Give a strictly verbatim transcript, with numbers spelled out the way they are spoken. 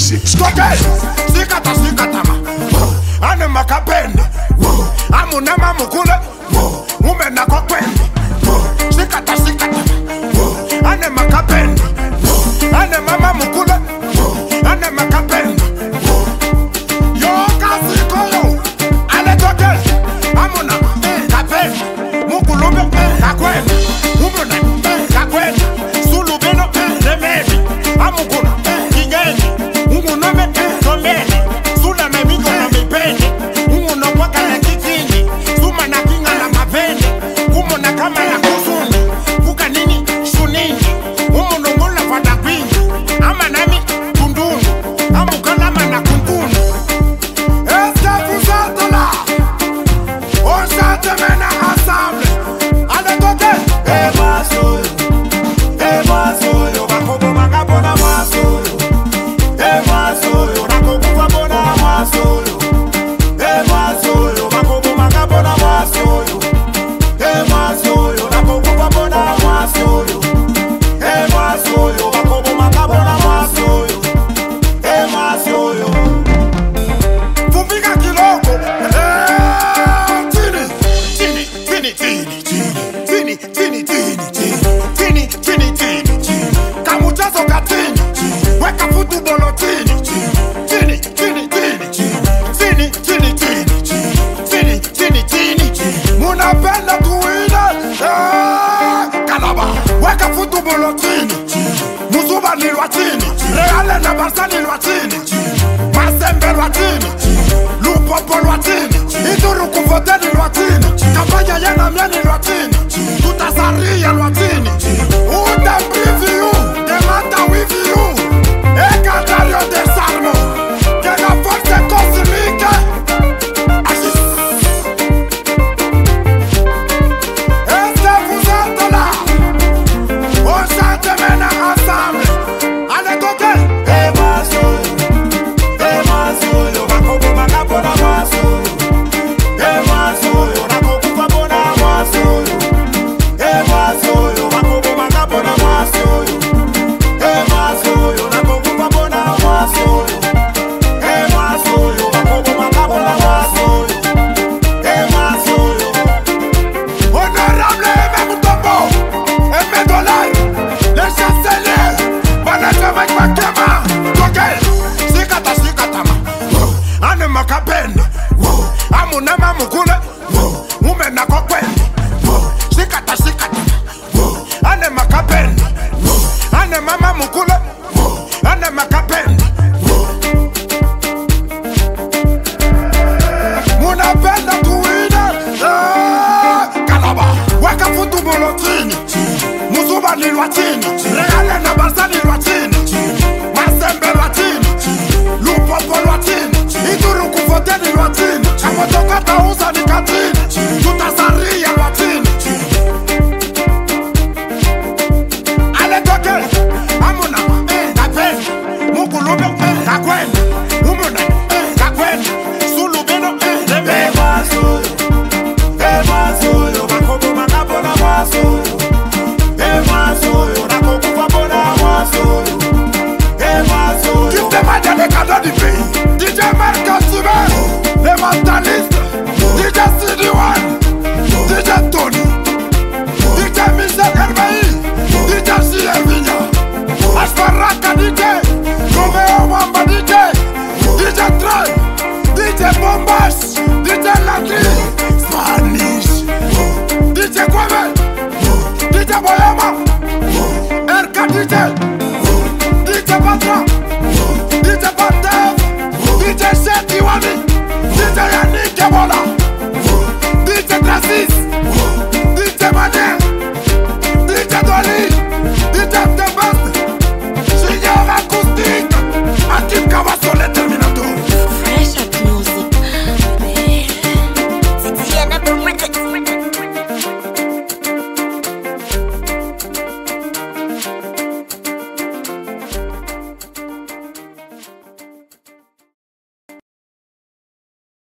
Skoke, sikata sikata ma. Ane makapende. Amuna mamukule. Ume na kokwende. Sikata sikata ma. Ane makapende. Ane mama mukule. Ane makapende. Yo kasi koyo. Ale toke. Amuna kapende. Mukulube kakwende. Umuna kakwende. Sulubeno lemebi. Amukuna kingeni. Umunome tombeni. Sula memigo na mipende. Umuno waka na kikini. Suma na kinga na mapende. Umuna kama na kusuni. Kuka nini shunini. Umuno ngula fada kwingi. Ama nami kundunu. Amukalama na kundunu. Eske fusato la. Osate mena ensemble. Ale toke. E maso. E maso. Yo bakobo magabona maso. E maso. Yo nakobo babona maso. E maso. Yo bakobo magabona maso. E maso. Yo nakobo babona maso. E maso. Yo bakobo magabona maso. E maso. Fumbiga kiloko. Eh, tini, tini, tini, tini, tini, tini, tini, tini, tini, tini, tini, tini. Kamuchazo katini, weka futu bolotini, tini, tini, tini, tini, tini, tini, tini, tini, tini. Munapenda tuina, eh, Kalaba, weka futu bolotini, Musuba ni lwatini, Reale na Barca ni lwatini, Masembe lwatini, Lupopo lwatini, Iduru kufote ni lwatini, Kampanya yena mia ni lwatini, Tutasaria lwatini, Uda brivi you, Demata with you, Eka Dario Desarmo, Kena force cosmique, Asis. Est-ce que vous êtes là? On s'en mena ensemble. Allez, toke. E maso, e maso, yo bakobo magabona maso. E maso, yo nakobo babona maso. E maso, yo bakobo magabona maso. E maso, yo nakobo babona maso. E maso, yo bakobo magabona maso. E maso, yo. Honorable Eme Mutombo, Eme Dollar, les chanceliers, Banata Mike Makema, Toke, Sikata Sikata ma, Ane Makapende, Amuna Mamukule, Ume na kokwende, Sikata Sikata ma, Ane Makapende, Ane Mama Mukule, Ane Makapende. Munapenda tuina, eh, Kalaba, weka futu bolotini, Musuba ni lwatini, Reale na Barca ni lwatini, Masembe lwatini, Lupopo lwatini, Iduru kufote ni lwatini, Kamotoka tauza ni katini, Tutasaria lwatini. Ale toke, Amuna, eh, kapende, Mukulube, eh, kakwende, Umuna, eh, kakwende, Sulubeno, eh, lebe. E maso.